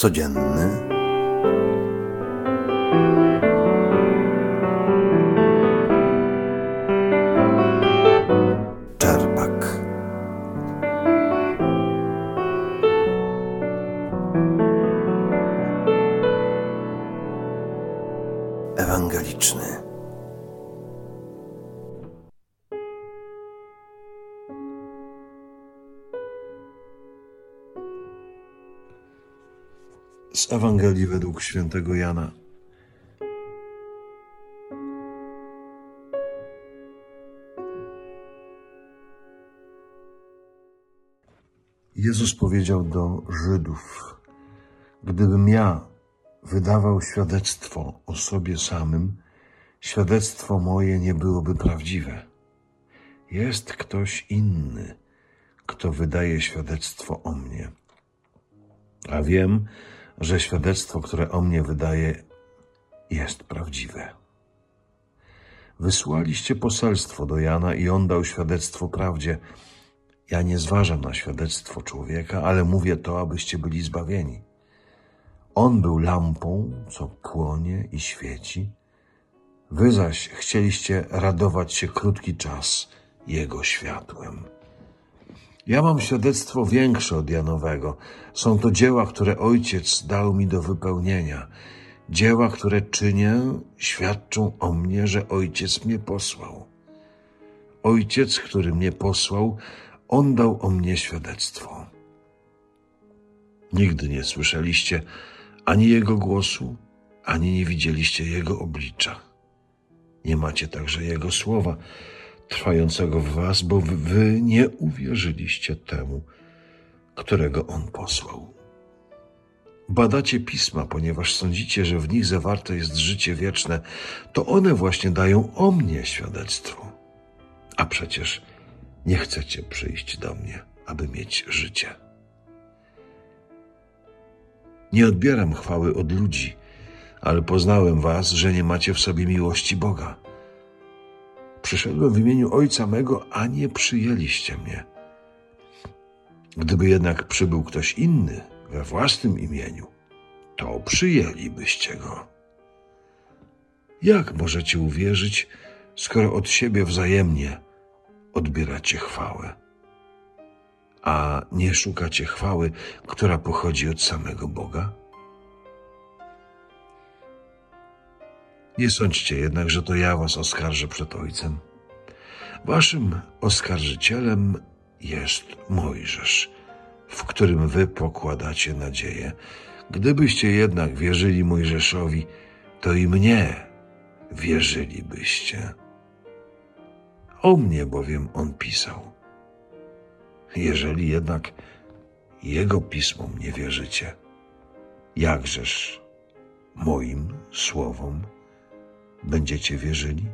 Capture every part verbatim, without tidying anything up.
codzienny czerpak. Ewangeliczny. Z Ewangelii według świętego Jana. Jezus powiedział do Żydów: gdybym ja wydawał świadectwo o sobie samym, świadectwo moje nie byłoby prawdziwe. Jest ktoś inny, kto wydaje świadectwo o mnie. A wiem, że świadectwo, które o mnie wydaje, jest prawdziwe. Wysłaliście poselstwo do Jana i on dał świadectwo prawdzie. Ja nie zważam na świadectwo człowieka, ale mówię to, abyście byli zbawieni. On był lampą, co płonie i świeci. Wy zaś chcieliście radować się krótki czas jego światłem. Ja mam świadectwo większe od Janowego. Są to dzieła, które Ojciec dał mi do wypełnienia. Dzieła, które czynię, świadczą o mnie, że Ojciec mnie posłał. Ojciec, który mnie posłał, On dał o mnie świadectwo. Nigdy nie słyszeliście ani Jego głosu, ani nie widzieliście Jego oblicza. Nie macie także Jego słowa trwającego w was, bo wy nie uwierzyliście temu, którego On posłał. Badacie pisma, ponieważ sądzicie, że w nich zawarte jest życie wieczne. To one właśnie dają o mnie świadectwo. A przecież nie chcecie przyjść do mnie, aby mieć życie. Nie odbieram chwały od ludzi, ale poznałem was, że nie macie w sobie miłości Boga. Przyszedłem w imieniu Ojca mego, a nie przyjęliście mnie. Gdyby jednak przybył ktoś inny we własnym imieniu, to przyjęlibyście go. Jak możecie uwierzyć, skoro od siebie wzajemnie odbieracie chwałę, a nie szukacie chwały, która pochodzi od samego Boga? Nie sądźcie jednak, że to ja was oskarżę przed Ojcem. Waszym oskarżycielem jest Mojżesz, w którym wy pokładacie nadzieję. Gdybyście jednak wierzyli Mojżeszowi, to i mnie wierzylibyście. O mnie bowiem on pisał. Jeżeli jednak jego pismom nie wierzycie, jakżeż moim słowom będziecie wierzyli?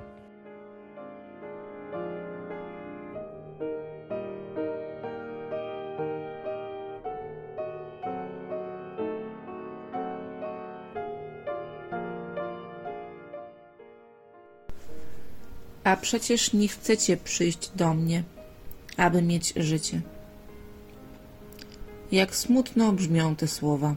A przecież nie chcecie przyjść do mnie, aby mieć życie. Jak smutno brzmią te słowa.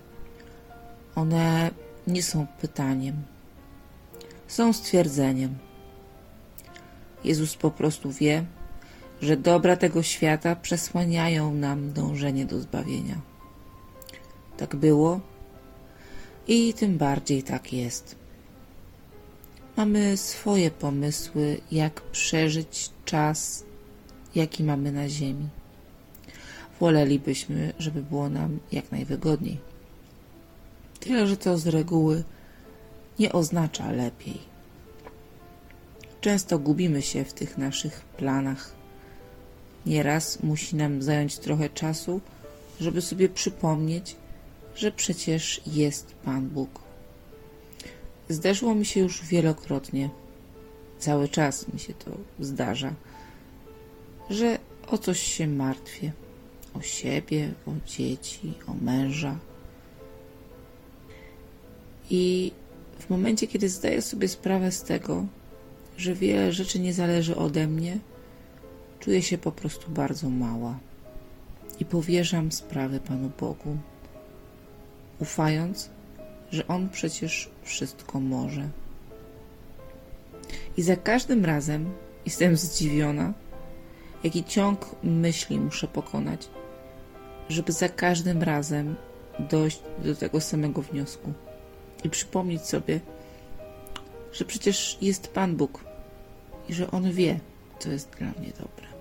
One nie są pytaniem, są stwierdzeniem. Jezus po prostu wie, że dobra tego świata przesłaniają nam dążenie do zbawienia. Tak było i tym bardziej tak jest. Mamy swoje pomysły, jak przeżyć czas, jaki mamy na ziemi. Wolelibyśmy, żeby było nam jak najwygodniej. Tyle, że to z reguły nie oznacza lepiej. Często gubimy się w tych naszych planach. Nieraz musi nam zająć trochę czasu, żeby sobie przypomnieć, że przecież jest Pan Bóg. Zdarzyło mi się już wielokrotnie, cały czas mi się to zdarza, że o coś się martwię, o siebie, o dzieci, o męża. I w momencie, kiedy zdaję sobie sprawę z tego, że wiele rzeczy nie zależy ode mnie, czuję się po prostu bardzo mała i powierzam sprawy Panu Bogu. ufając, że On przecież wszystko może. I za każdym razem jestem zdziwiona, jaki ciąg myśli muszę pokonać, żeby za każdym razem dojść do tego samego wniosku i przypomnieć sobie, że przecież jest Pan Bóg i że On wie, co jest dla mnie dobre.